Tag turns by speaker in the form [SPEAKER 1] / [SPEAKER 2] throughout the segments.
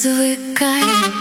[SPEAKER 1] звикай.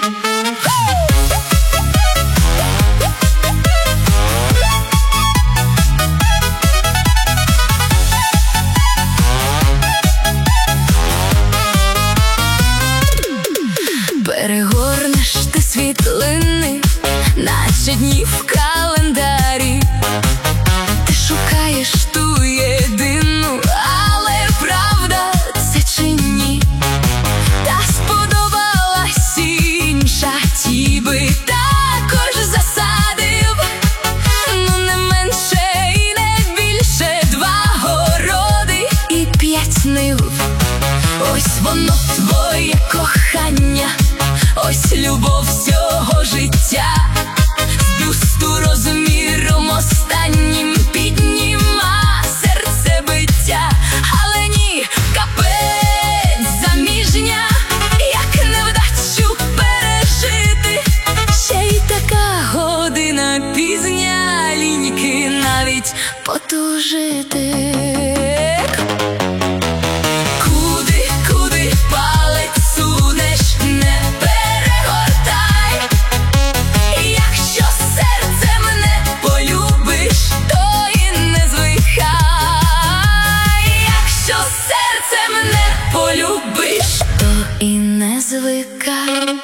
[SPEAKER 1] Перегорнеш ти світлини, наче дні в календарі. Ти шукаєш ту єдину, але правда це чи ні? Та сподобалась інша, ті би також засадив. Ну не менше і не більше 2 городи і 5 нив. Ось воно твоє кохання, ось любов всього життя. З бюсту розміром останнім підніма серцебиття. Але ні, капець заміжня, як невдачу пережити. Ще й така година пізня, ліньки навіть потужити. Полюбиш, то і не звикай.